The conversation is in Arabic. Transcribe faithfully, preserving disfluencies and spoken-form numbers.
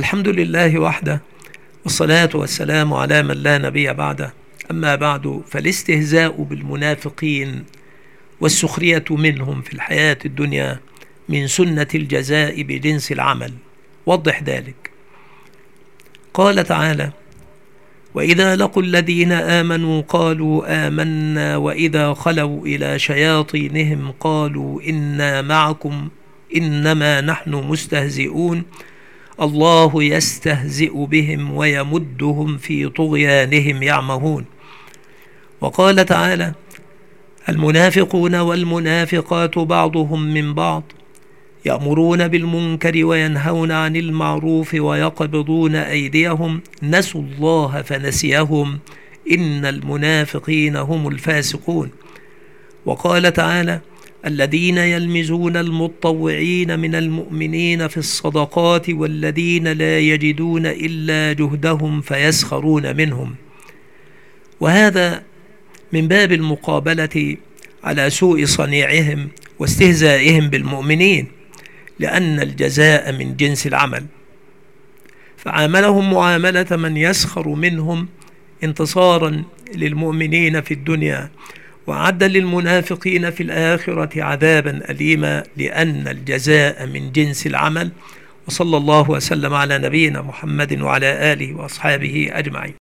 الحمد لله وحده، والصلاة والسلام على من لا نبي بعده. أما بعد، فالاستهزاء بالمنافقين والسخرية منهم في الحياة الدنيا من سنة الجزاء بجنس العمل. وضح ذلك. قال تعالى: وإذا لقوا الذين آمنوا قالوا آمنا وإذا خلوا إلى شياطينهم قالوا إنا معكم إنما نحن مستهزئون الله يستهزئ بهم ويمدهم في طغيانهم يعمهون. وقال تعالى: المنافقون والمنافقات بعضهم من بعض يأمرون بالمنكر وينهون عن المعروف ويقبضون أيديهم نسوا الله فنسيهم إن المنافقين هم الفاسقون. وقال تعالى: الذين يلمزون المتطوعين من المؤمنين في الصدقات والذين لا يجدون إلا جهدهم فيسخرون منهم. وهذا من باب المقابلة على سوء صنيعهم واستهزائهم بالمؤمنين، لأن الجزاء من جنس العمل، فعاملهم معاملة من يسخر منهم انتصارا للمؤمنين في الدنيا، وأعد للمنافقين في الآخرة عذابا أليما، لأن الجزاء من جنس العمل. وصلى الله وسلم على نبينا محمد وعلى آله وأصحابه أجمعين.